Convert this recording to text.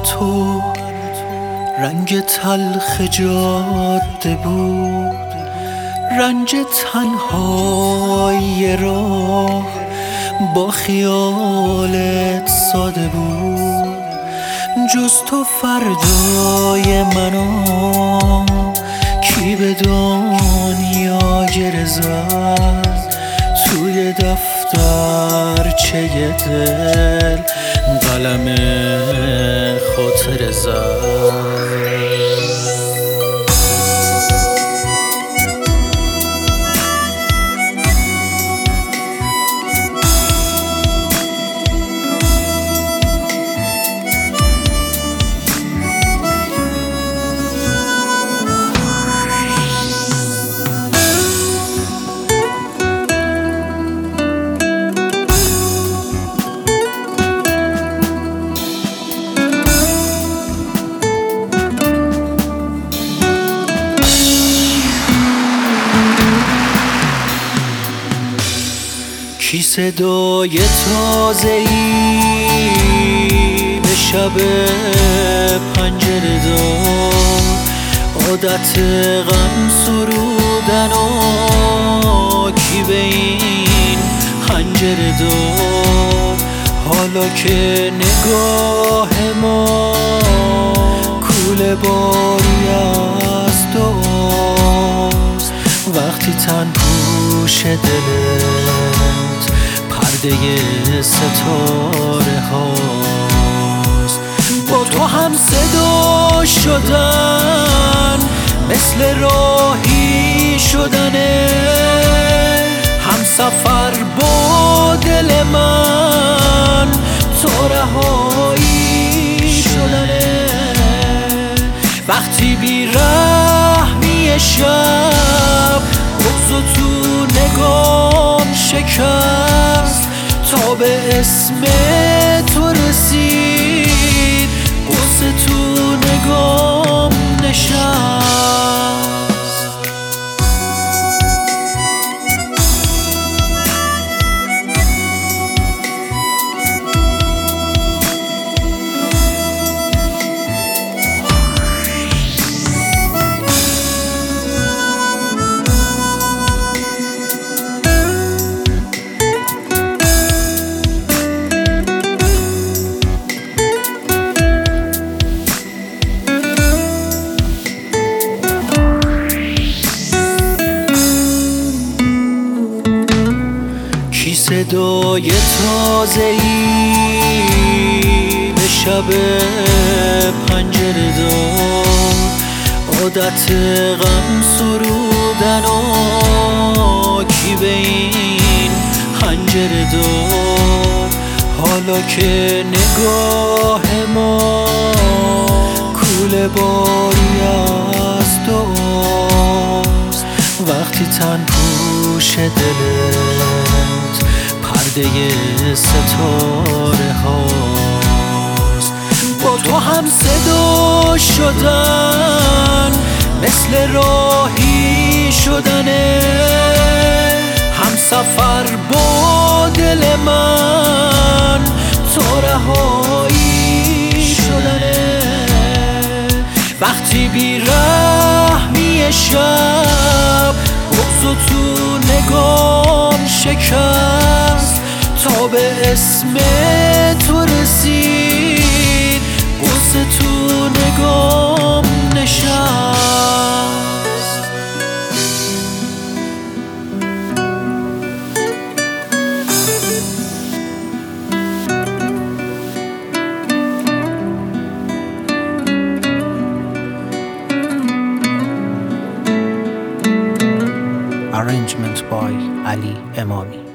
تو رنگ تلخ جاده بود، رنج تنهای راه با خیالت ساده بود. جز تو فردای منو کی به دنیا گره زد، توی دفترچه دل قلم خاطره زد. کی صدای تازه‌ای به شب پنجره داد، عادت غم سرودن و کی به این حنجره داد. حالا که نگاه ما کوله باری از داست، وقتی تن پوش دلت پرده ستاره هاست، با تو هم صدا شدن مثل راهی شدنه، هم سفر با دل من تا رهایی شدنه. وقتی بی‌رحمی شب بغض و تو نگام شکست، تا به اسم تو رسید غصه تو نگام نشست. کی صدای تازه‌ای به شب پنجره داد، عادت غم سرودن و کی به این حنجره داد. حالا که نگاه ما کوله باری از داست، وقتی تن پوش دلت پرده ستاره هاست، با تو هم صدا شدن مثل راهی شدنه، هم سفر با دل من تا رهایی شدنه. وقتی بی‌رحمی شب بغض و تو نگام شکست، تا به اسم تو رسید غصه تو نگام نشست. Arrangement by Ali Emami.